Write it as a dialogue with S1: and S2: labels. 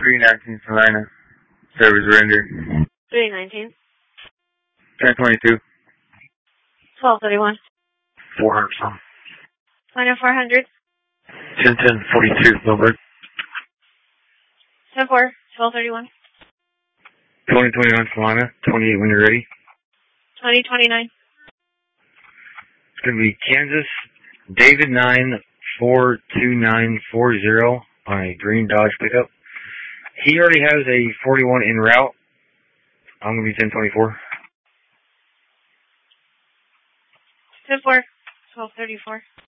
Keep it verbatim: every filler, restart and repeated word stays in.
S1: three nineteen Salina. Service render.
S2: three nineteen.
S1: ten twenty-two.
S2: twelve thirty-one.
S1: four hundred some.
S2: Salina four hundred.
S1: ten ten forty-two, Milberg.
S2: ten four. twelve thirty-one.
S1: twenty twenty-nine Salina. twenty-eight when you're ready.
S2: twenty twenty-nine.
S1: It's going to be Kansas, David nine four two nine four zero on a green Dodge pickup. He already has a forty-one en route. I'm going to be ten twenty-four.
S2: ten four. twelve thirty-four.